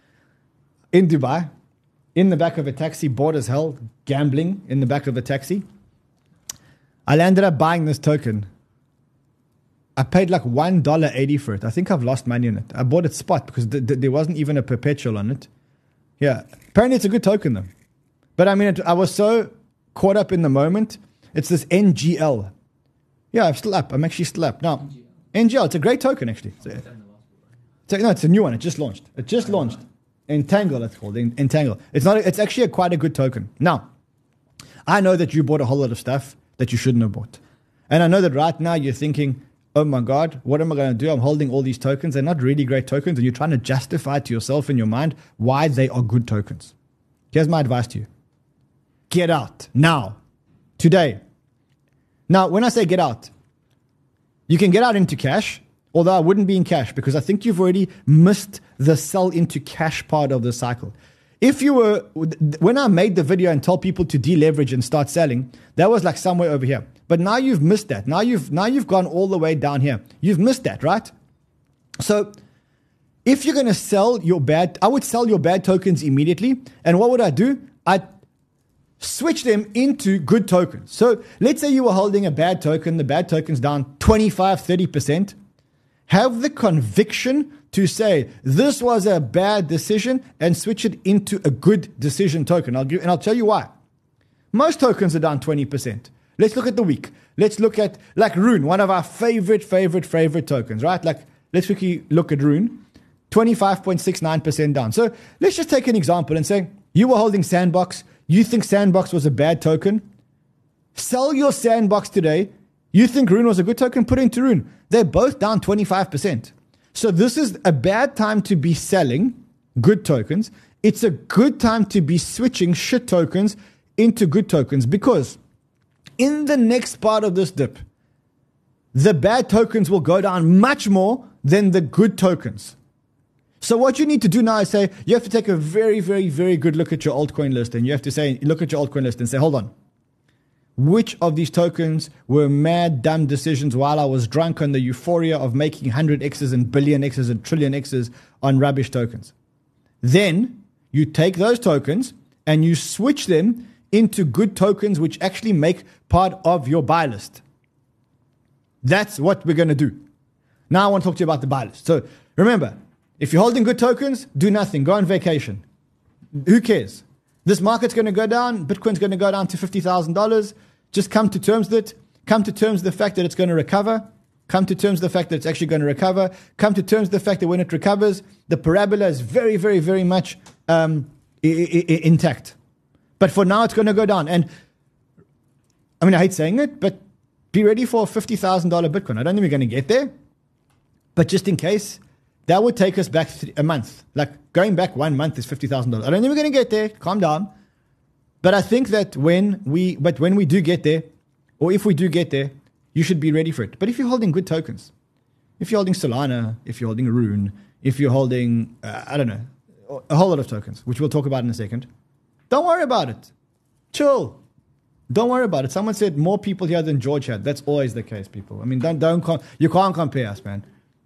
In Dubai, in the back of a taxi, bored as hell, gambling in the back of a taxi. I ended up buying this token. I paid like $1.80 for it. I think I've lost money on it. I bought it spot because there wasn't even a perpetual on it. Yeah, apparently it's a good token though. But I mean, I was so caught up in the moment. It's this NGL. Yeah, I'm still up. I'm actually still up. Now, NGL, it's a great token actually. It's a new one. It just launched. Entangle, it's called. Entangle. It's actually quite a good token. Now, I know that you bought a whole lot of stuff that you shouldn't have bought. And I know that right now you're thinking, oh my God, what am I going to do? I'm holding all these tokens. They're not really great tokens. And you're trying to justify to yourself in your mind why they are good tokens. Here's my advice to you. Get out now. Today. Now, when I say get out, you can get out into cash, although I wouldn't be in cash because I think you've already missed the sell into cash part of the cycle. When I made the video and told people to deleverage and start selling, that was like somewhere over here. But now you've missed that. Now you've gone all the way down here. You've missed that, right? So if you're going to sell I would sell your bad tokens immediately. And what would I do? I'd switch them into good tokens. So let's say you were holding a bad token. The bad token's down 25, 30%. Have the conviction to say, this was a bad decision and switch it into a good decision token. I'll tell you why. Most tokens are down 20%. Let's look at the week. Let's look at like Rune, one of our favorite tokens, right? Like let's quickly look at Rune, 25.69% down. So let's just take an example and say you were holding Sandbox. You think Sandbox was a bad token. Sell your Sandbox today. You think Rune was a good token, put it into Rune. They're both down 25%. So this is a bad time to be selling good tokens. It's a good time to be switching shit tokens into good tokens because in the next part of this dip, the bad tokens will go down much more than the good tokens. So what you need to do now is say, you have to take a very, very, very good look at your altcoin list. And you have to say, look at your altcoin list and say, hold on. Which of these tokens were mad, dumb decisions while I was drunk on the euphoria of making 100x's and billion x's and trillion x's on rubbish tokens? Then you take those tokens and you switch them into good tokens which actually make part of your buy list. That's what we're going to do. Now I want to talk to you about the buy list. So remember, if you're holding good tokens, do nothing. Go on vacation. Who cares? This market's going to go down. Bitcoin's going to go down to $50,000. Just come to terms with it. Come to terms with the fact that it's going to recover. Come to terms with the fact that it's actually going to recover. Come to terms with the fact that when it recovers, the parabola is very, very, very much intact. But for now, it's going to go down. And I mean, I hate saying it, but be ready for a $50,000 Bitcoin. I don't think we're going to get there. But just in case, that would take us back a month. Like going back 1 month is $50,000. I don't think we're going to get there. Calm down. But I think that when we do get there, or if we do get there, you should be ready for it. But if you're holding good tokens, if you're holding Solana, if you're holding Rune, if you're holding, I don't know, a whole lot of tokens, which we'll talk about in a second, don't worry about it. Chill. Don't worry about it. Someone said more people here than George had. That's always the case, people. I mean, you can't compare us, man.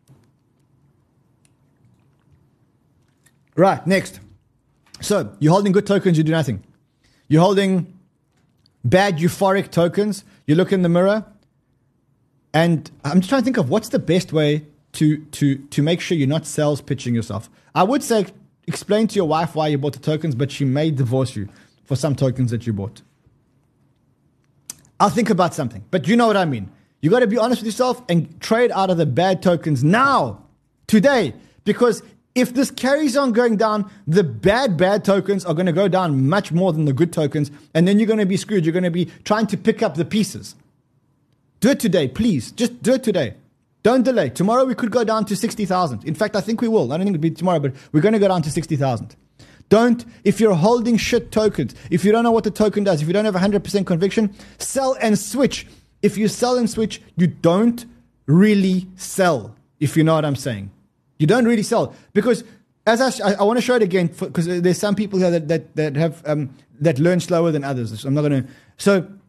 Right, next. So, you're holding good tokens, you do nothing. You're holding bad euphoric tokens, you look in the mirror, and I'm just trying to think of what's the best way to make sure you're not sales pitching yourself. I would say, explain to your wife why you bought the tokens, but she may divorce you for some tokens that you bought. I'll think about something, but you know what I mean. You got to be honest with yourself and trade out of the bad tokens now, today, because if this carries on going down, the bad tokens are going to go down much more than the good tokens, and then you're going to be screwed. You're going to be trying to pick up the pieces. Do it today, please. Just do it today. Don't delay. Tomorrow we could go down to 60,000. In fact, I think we will. I don't think it'll be tomorrow, but we're going to go down to 60,000. If you're holding shit tokens, if you don't know what the token does, if you don't have 100% conviction, sell and switch. If you sell and switch, you don't really sell, if you know what I'm saying. You don't really sell because, as I want to show it again, because there's some people here that have that learn slower than others. I'm not going to. So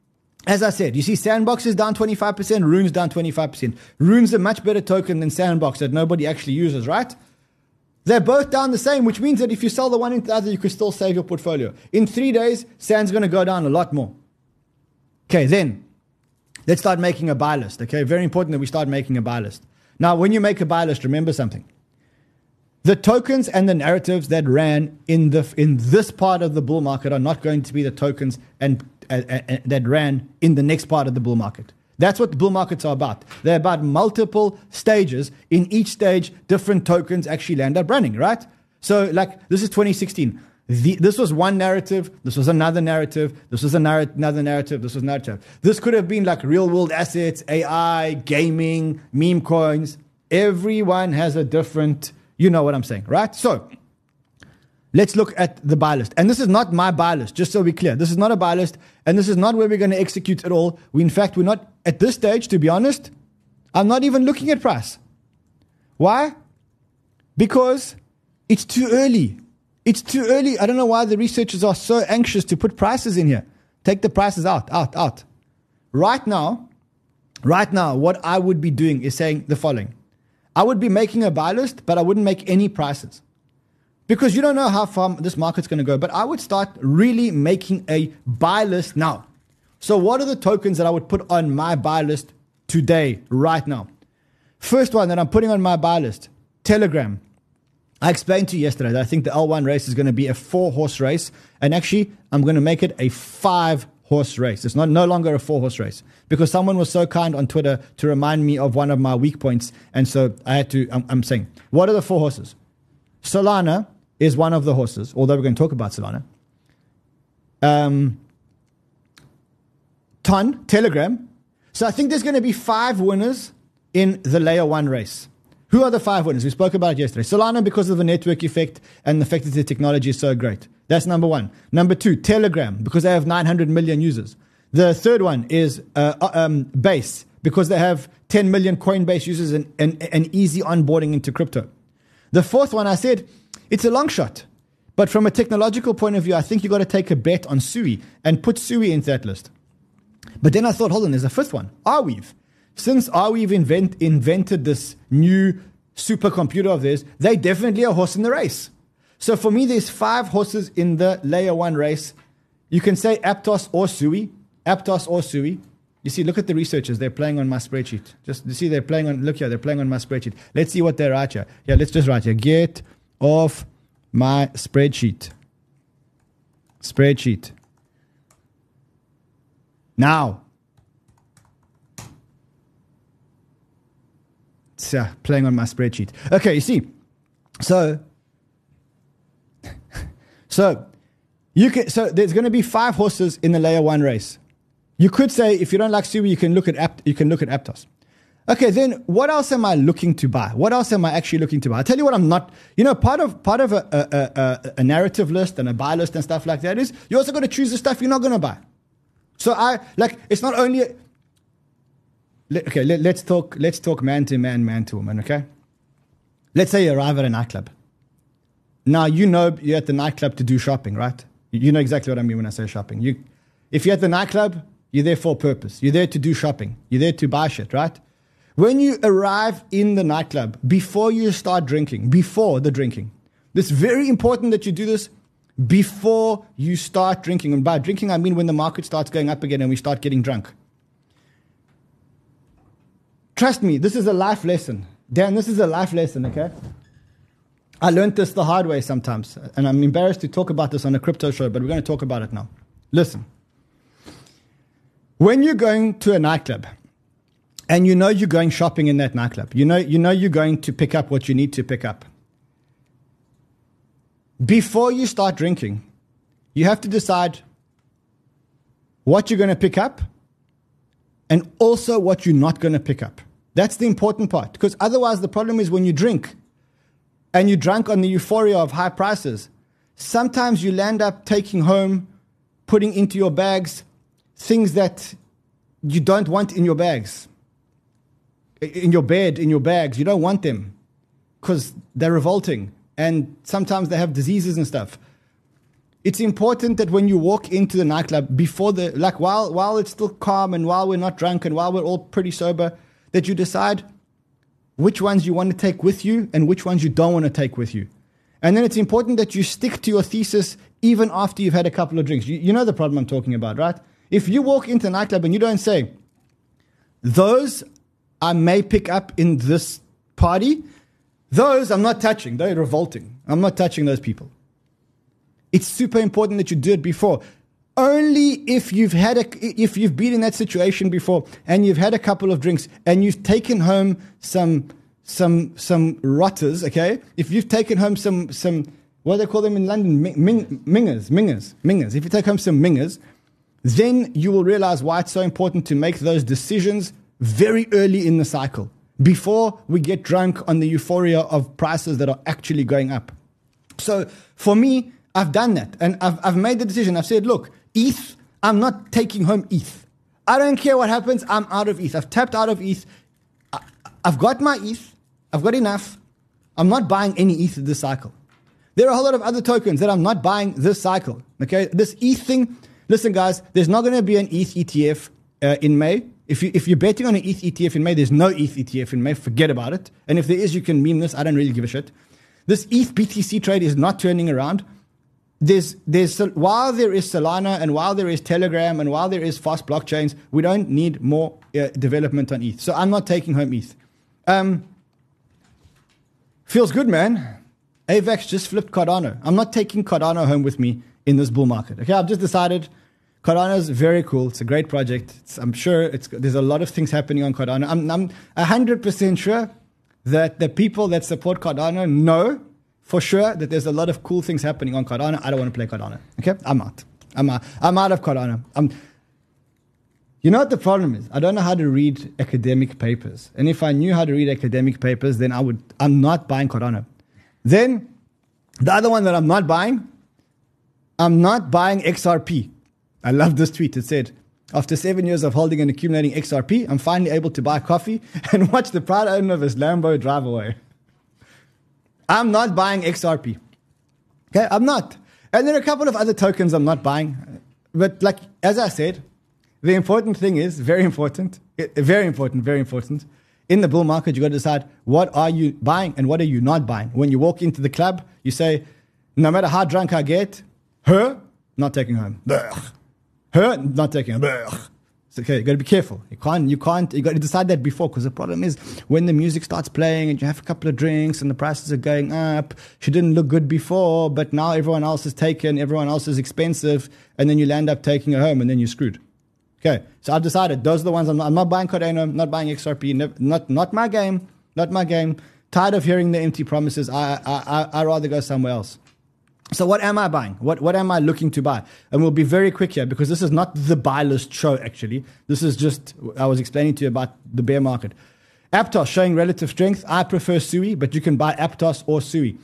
as I said, you see Sandbox is down 25%, Rune's down 25%. Rune's a much better token than Sandbox that nobody actually uses, right? They're both down the same, which means that if you sell the one into the other, you could still save your portfolio. In 3 days, Sand's going to go down a lot more. Okay, then let's start making a buy list. Okay, very important that we start making a buy list. Now, when you make a buy list, remember something. The tokens and the narratives that ran in this part of the bull market are not going to be the tokens that ran in the next part of the bull market. That's what the bull markets are about. They're about multiple stages. In each stage, different tokens actually land up running, right? So, like, this is 2016. This was one narrative. This was another narrative. This was another narrative. This was another narrative. This could have been like real world assets, AI, gaming, meme coins. Everyone has a different, you know what I'm saying, right? So, let's look at the buy list. And this is not my buy list, just so we're clear. This is not a buy list, and this is not where we're going to execute at all. In fact, we're not, at this stage, to be honest, I'm not even looking at price. Why? Because it's too early. It's too early. I don't know why the researchers are so anxious to put prices in here. Take the prices out. Right now, what I would be doing is saying the following. I would be making a buy list, but I wouldn't make any prices. Because you don't know how far this market's going to go. But I would start really making a buy list now. So what are the tokens that I would put on my buy list today, right now? First one that I'm putting on my buy list, Telegram. I explained to you yesterday that I think the L1 race is going to be a 4-horse race. And actually, I'm going to make it a 5-horse race. It's no longer a 4-horse race. Because someone was so kind on Twitter to remind me of one of my weak points. And so I had to, I'm saying, what are the 4 horses? Solana is one of the horses, although we're going to talk about Solana. Telegram. So I think there's going to be 5 winners in the layer 1 race. Who are the 5 winners? We spoke about it yesterday. Solana, because of the network effect and the fact that the technology is so great. That's number 1. Number 2, Telegram, because they have 900 million users. The third one is Base, because they have 10 million Coinbase users and easy onboarding into crypto. The fourth one, I said, it's a long shot. But from a technological point of view, I think you've got to take a bet on Sui and put Sui into that list. But then I thought, hold on, there's a fifth one, Arweave. Since Arweave invented this new supercomputer of theirs, they definitely are a horse in the race. So for me, there's 5 horses in the layer 1 race. You can say Aptos or Sui. You see, look at the researchers. They're playing on my spreadsheet. You see, they're playing on my spreadsheet. Let's see what they write here. Yeah, let's just write here. Get off my spreadsheet. Now. Playing on my spreadsheet. Okay, you see. So there's going to be 5 horses in the layer 1 race. You could say, if you don't like Sui, you can look at Aptos. Okay, then what else am I looking to buy? What else am I actually looking to buy? I'll tell you what I'm not. You know, part of a narrative list and a buy list and stuff like that is you also got to choose the stuff you're not going to buy. So it's not only. Okay, let's talk man to man, man to woman. Okay, let's say you arrive at a nightclub. Now you know you're at the nightclub to do shopping, right? You know exactly what I mean when I say shopping. If you're at the nightclub, you're there for a purpose. You're there to do shopping. You're there to buy shit, right? When you arrive in the nightclub, before you start drinking, before the drinking, it's very important that you do this before you start drinking. And by drinking, I mean when the market starts going up again and we start getting drunk. Trust me, this is a life lesson. Dan, this is a life lesson, okay? I learned this the hard way sometimes, and I'm embarrassed to talk about this on a crypto show, but we're going to talk about it now. Listen. When you're going to a nightclub, and you know you're going shopping in that nightclub, you know you're going to pick up what you need to pick up. Before you start drinking, you have to decide what you're going to pick up and also what you're not going to pick up. That's the important part, because otherwise the problem is when you drink and you're drunk on the euphoria of high prices, sometimes you'll end up taking home, putting into your bags, things that you don't want in your bags. In your bed, in your bags. You don't want them because they're revolting. And sometimes they have diseases and stuff. it's important that when you walk into the nightclub while it's still calm and while we're not drunk and while we're all pretty sober, that you decide which ones you want to take with you and which ones you don't want to take with you. And then it's important that you stick to your thesis even after you've had a couple of drinks. You know the problem I'm talking about, right? If you walk into a nightclub and you don't say, those I may pick up in this party, those I'm not touching. They're revolting. I'm not touching those people. It's super important that you do it before. Only if you've been in that situation before and you've had a couple of drinks and you've taken home some rotters, okay? If you've taken home some what do they call them in London? Mingers. If you take home some mingers, then you will realize why it's so important to make those decisions very early in the cycle, before we get drunk on the euphoria of prices that are actually going up. So for me, I've done that, and I've made the decision. I've said, look, ETH, I'm not taking home ETH. I don't care what happens, I'm out of ETH. I've tapped out of ETH. I've got my ETH. I've got enough. I'm not buying any ETH this cycle. There are a whole lot of other tokens that I'm not buying this cycle. Okay, this ETH thing, listen guys, there's not going to be an ETH ETF in May. If you're betting on an ETH ETF in May, there's no ETH ETF in May. Forget about it. And if there is, you can meme this. I don't really give a shit. This ETH BTC trade is not turning around. While there is Solana and while there is Telegram and while there is fast blockchains, we don't need more development on ETH. So I'm not taking home ETH. Feels good, man. AVAX just flipped Cardano. I'm not taking Cardano home with me in this bull market. Okay, I've just decided Cardano is very cool. It's a great project. I'm sure there's a lot of things happening on Cardano. I'm 100% sure that the people that support Cardano know for sure that there's a lot of cool things happening on Cardano. I don't want to play Cardano. Okay, I'm out. I'm out of Cardano. You know what the problem is? I don't know how to read academic papers. And if I knew how to read academic papers, then I'm not buying Cardano. Then the other one that I'm not buying XRP. I love this tweet. It said, after 7 years of holding and accumulating XRP, I'm finally able to buy coffee and watch the proud owner of his Lambo drive away. I'm not buying XRP. Okay, I'm not. And there are a couple of other tokens I'm not buying. But like, as I said, the important thing is, very important, in the bull market, you got to decide what are you buying and what are you not buying. When you walk into the club, you say, no matter how drunk I get, her, not taking home. Her, not taking home. It's okay, you got to be careful. You got to decide that before, because the problem is when the music starts playing and you have a couple of drinks and the prices are going up, she didn't look good before, but now everyone else is taken, everyone else is expensive, and then you'll end up taking her home and then you're screwed. Okay, so I've decided those are the ones I'm not buying Cardano, I'm not buying XRP, not my game, not my game. Tired of hearing the empty promises. I rather go somewhere else. So what am I buying? What am I looking to buy? And we'll be very quick here because this is not the buy list show actually. This is just, I was explaining to you about the bear market. Aptos showing relative strength. I prefer Sui, but you can buy Aptos or Sui.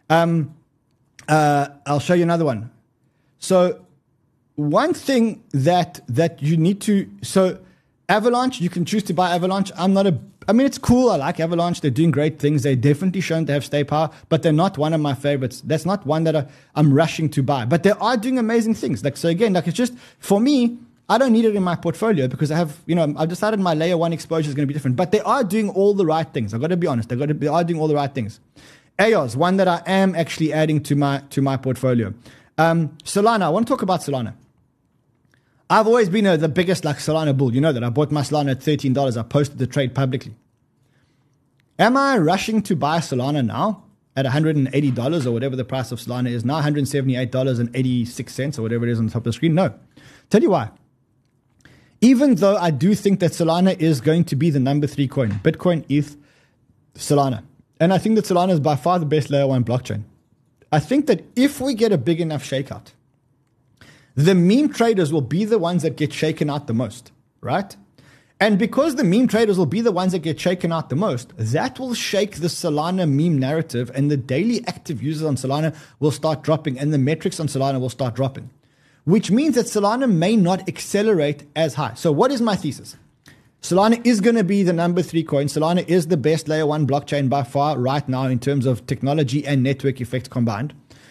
I'll show you another one. So one thing that you need to, so Avalanche, you can choose to buy Avalanche. It's cool. I like Avalanche. They're doing great things. They're definitely shown to have stay power, but they're not one of my favorites. That's not one that I'm rushing to buy, but they are doing amazing things. It's just, for me, I don't need it in my portfolio because I've decided my layer one exposure is going to be different, but they are doing all the right things. I've got to be honest. They are doing all the right things. EOS, one that I am actually adding to my portfolio. Solana, I want to talk about Solana. I've always been the biggest Solana bull. You know that. I bought my Solana at $13. I posted the trade publicly. Am I rushing to buy Solana now at $180 or whatever the price of Solana is now, $178.86 or whatever it is on the top of the screen? No. Tell you why. Even though I do think that Solana is going to be the number 3 coin, Bitcoin, ETH, Solana. And I think that Solana is by far the best layer 1 blockchain. I think that if we get a big enough shakeout, the meme traders will be the ones that get shaken out the most, right? And because the meme traders will be the ones that get shaken out the most, that will shake the Solana meme narrative, and the daily active users on Solana will start dropping, and the metrics on Solana will start dropping, which means that Solana may not accelerate as high. So what is my thesis? Solana is going to be the number 3 coin. Solana is the best layer 1 blockchain by far right now in terms of technology and network effects combined.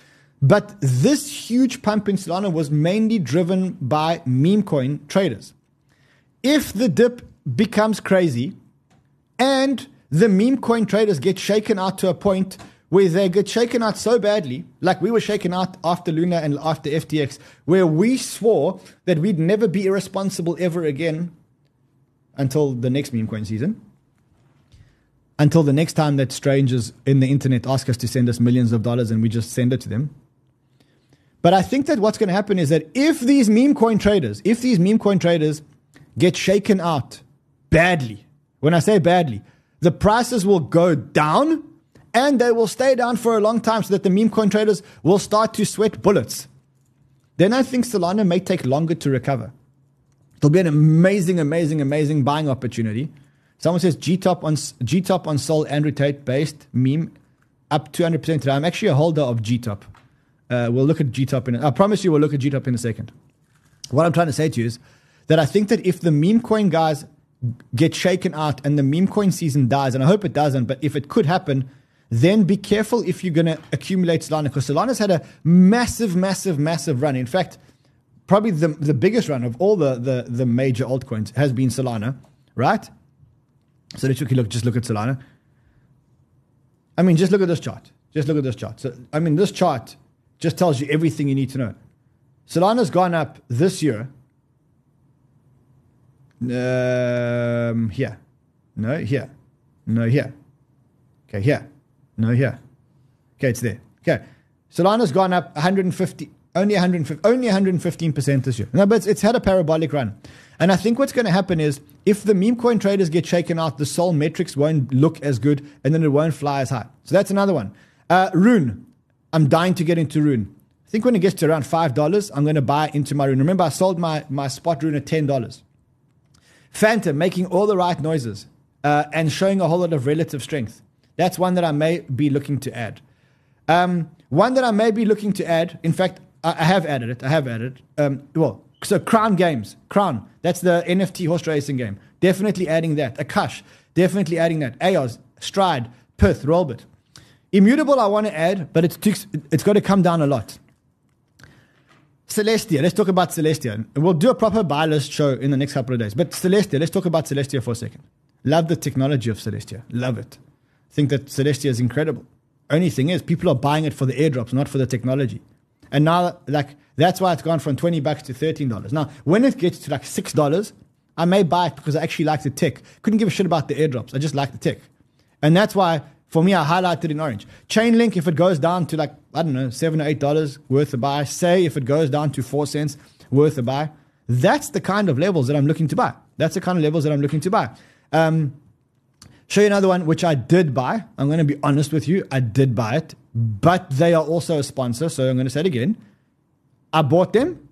But this huge pump in Solana was mainly driven by meme coin traders. If the dip becomes crazy and the meme coin traders get shaken out to a point where they get shaken out so badly, like we were shaken out after Luna and after FTX, where we swore that we'd never be irresponsible ever again until the next meme coin season, until the next time that strangers in the internet ask us to send us millions of dollars and we just send it to them. But I think that what's going to happen is that if these meme coin traders get shaken out badly, when I say badly, the prices will go down and they will stay down for a long time so that the meme coin traders will start to sweat bullets. Then I think Solana may take longer to recover. It'll be an amazing, amazing, amazing buying opportunity. Someone says GTOP on Sol Andrew Tate based meme up 200% today. I'm actually a holder of GTOP. We'll look at GTOP I promise you we'll look at GTOP in a second. What I'm trying to say to you is that I think that if the meme coin guys get shaken out and the meme coin season dies, and I hope it doesn't, but if it could happen, then be careful if you're going to accumulate Solana, because Solana's had a massive, massive, massive run. In fact, probably the biggest run of all the major altcoins has been Solana, right? So let's just look at Solana. I mean, just look at this chart. So, I mean, this chart just tells you everything you need to know. Solana's gone up this year. Here. No, here. No, here. Okay, here. No, here. Okay, it's there. Okay. Solana's gone up 150, only 115% this year. No, but it's had a parabolic run. And I think what's going to happen is if the meme coin traders get shaken out, the Sol metrics won't look as good and then it won't fly as high. So that's another one. Rune. I'm dying to get into Rune. I think when it gets to around $5, I'm going to buy into my Rune. Remember, I sold my spot Rune at $10. Phantom, making all the right noises and showing a whole lot of relative strength. That's one that I may be looking to add. One that I may be looking to add, in fact, I have added it. So Crown Games. Crown, that's the NFT horse racing game. Definitely adding that. Akash, definitely adding that. AOS, Stride, Pith, Rollbit. Immutable I want to add, but it's got to come down a lot. Celestia, let's talk about Celestia. We'll do a proper buy list show in the next couple of days. But Celestia, let's talk about Celestia for a second. Love the technology of Celestia. Love it. Think that Celestia is incredible. Only thing is, people are buying it for the airdrops, not for the technology. And now, that's why it's gone from $20 to $13. Now, when it gets to $6, I may buy it because I actually like the tech. Couldn't give a shit about the airdrops. I just like the tech. And that's why, for me, I highlighted in orange. Chainlink, if it goes down to $7 or $8, worth a buy. Say, if it goes down to 4 cents, worth a buy. That's the kind of levels that I'm looking to buy. Show you another one, which I did buy. I'm going to be honest with you. I did buy it, but they are also a sponsor. So I'm going to say it again. I bought them.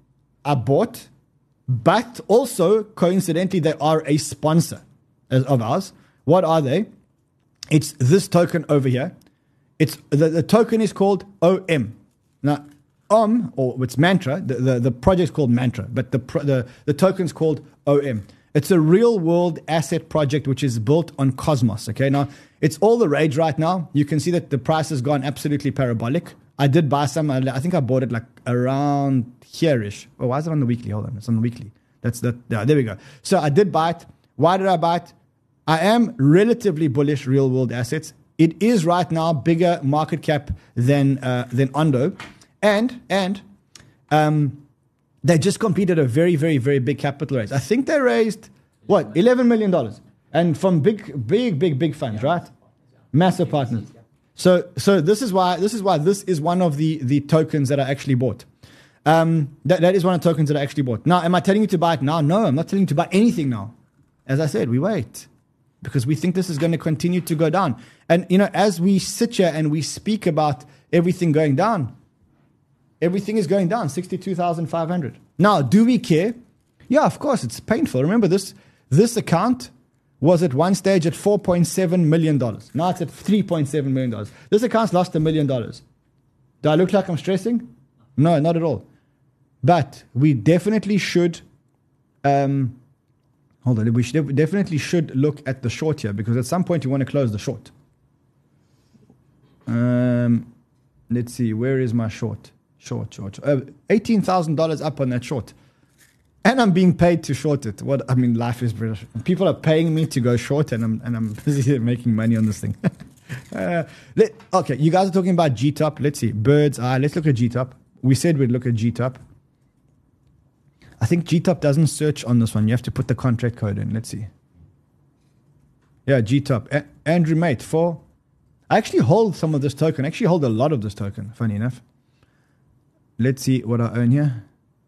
But also, coincidentally, they are a sponsor of ours. What are they? It's this token over here. It's the token is called OM. Now, or it's Mantra. The project's called Mantra, but the token's called OM. It's a real-world asset project which is built on Cosmos. Okay, now it's all the rage right now. You can see that the price has gone absolutely parabolic. I did buy some. I think I bought it around here-ish. Oh, why is it on the weekly? Hold on, it's on the weekly. Yeah, there we go. So I did buy it. Why did I buy it? I am relatively bullish real-world assets. It is right now bigger market cap than Ondo, and they just completed a very, very, very big capital raise. I think they raised, $11 million. And from big funds, right? Massive partners. So this is why this is one of the tokens that I actually bought. That is one of the tokens that I actually bought. Now, am I telling you to buy it now? No, I'm not telling you to buy anything now. As I said, we wait. Because we think this is going to continue to go down. And, as we sit here and we speak about everything going down, everything is going down, 62,500. Now, do we care? Yeah, of course, it's painful. Remember, this account was at one stage at $4.7 million. Now it's at $3.7 million. This account's lost $1 million. Do I look like I'm stressing? No, not at all. But we definitely should, definitely should look at the short here, because at some point you want to close the short. Let's see, where is my short? Short. $18,000 up on that short. And I'm being paid to short it. Life is British. People are paying me to go short, and I'm busy making money on this thing. Okay, you guys are talking about GTOP. Let's see. Bird's eye. Let's look at GTOP. We said we'd look at GTOP. I think GTOP doesn't search on this one. You have to put the contract code in. Let's see. Yeah, GTOP. Andrew Mate, I actually hold some of this token. I actually hold a lot of this token, funny enough. Let's see what I own here.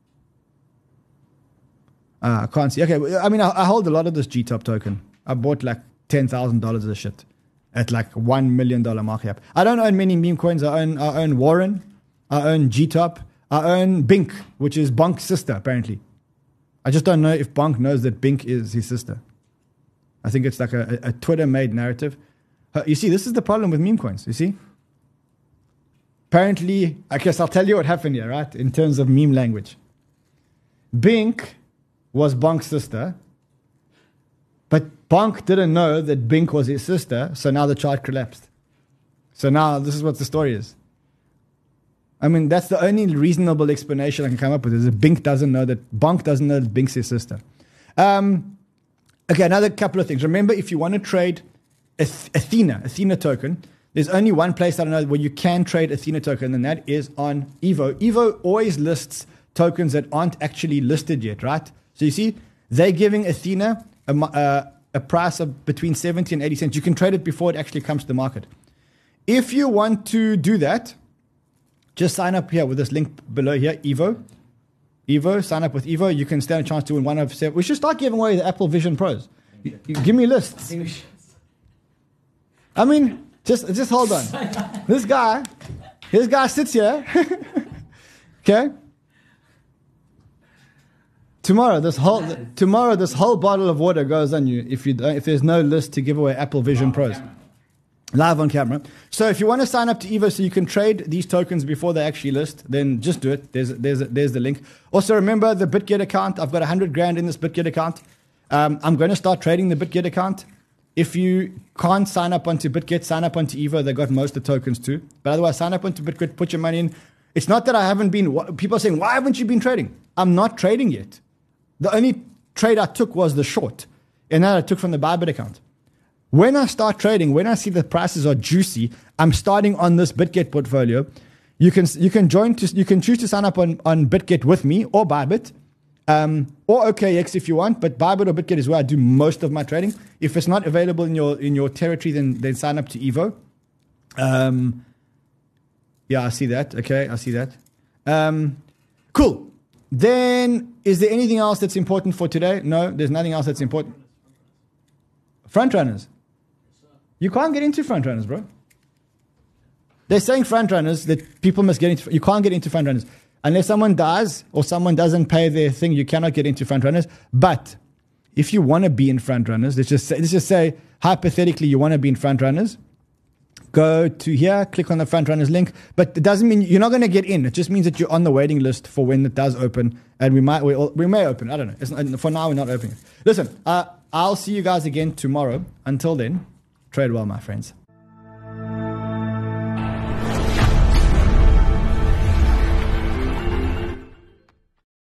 I can't see. Okay, I hold a lot of this GTOP token. I bought like $10,000 of this shit at like $1 million market cap. I don't own many meme coins. I own Warren. I own GTOP. I own Bink, which is Bonk's sister, apparently. I just don't know if Bonk knows that Bink is his sister. I think it's like a Twitter-made narrative. You see, this is the problem with meme coins, you see? Apparently, I guess I'll tell you what happened here, right? In terms of meme language. Bink was Bonk's sister, but Bonk didn't know that Bink was his sister, so now the chart collapsed. So now this is what the story is. That's the only reasonable explanation I can come up with, is that Bonk doesn't know that Bink's his sister. Okay, another couple of things. Remember, if you want to trade Athena token, there's only one place I know where you can trade Athena token, and that is on Evo. Evo always lists tokens that aren't actually listed yet, right? So you see, they're giving Athena a price of between 70 and 80 cents. You can trade it before it actually comes to the market. If you want to do that, just sign up here with this link below here, Evo, sign up with Evo. You can stand a chance to win one of 7. We should start giving away the Apple Vision Pros. You give me lists. Just hold on. This guy sits here. Okay. Tomorrow, this whole bottle of water goes on you if there's no list to give away Apple Vision Pros. Live on camera. So if you want to sign up to Evo so you can trade these tokens before they actually list, then just do it. There's the link. Also remember the BitGet account. I've got 100 grand in this BitGet account. I'm going to start trading the BitGet account. If you can't sign up onto BitGet, sign up onto Evo. They got most of the tokens too. But otherwise, sign up onto BitGet, put your money in. It's not that I haven't been. People are saying, why haven't you been trading? I'm not trading yet. The only trade I took was the short, and that I took from the Bybit account. When I start trading, when I see the prices are juicy, I'm starting on this BitGet portfolio. You can choose to sign up on BitGet with me or Bybit, or OKX if you want. But Bybit or BitGet is where I do most of my trading. If it's not available in your territory, then sign up to Evo. Yeah, I see that. Okay, I see that. Cool. Then, is there anything else that's important for today? No, there's nothing else that's important. Frontrunners. You can't get into frontrunners, bro. They're saying frontrunners that people must get into. You can't get into frontrunners. Unless someone dies or someone doesn't pay their thing, you cannot get into frontrunners. But if you want to be in frontrunners, let's just say hypothetically you want to be in frontrunners, go to here, click on the frontrunners link. But it doesn't mean you're not going to get in. It just means that you're on the waiting list for when it does open. And we may open. I don't know. It's not, for now, we're not opening it. Listen, I'll see you guys again tomorrow. Until then, trade well, my friends.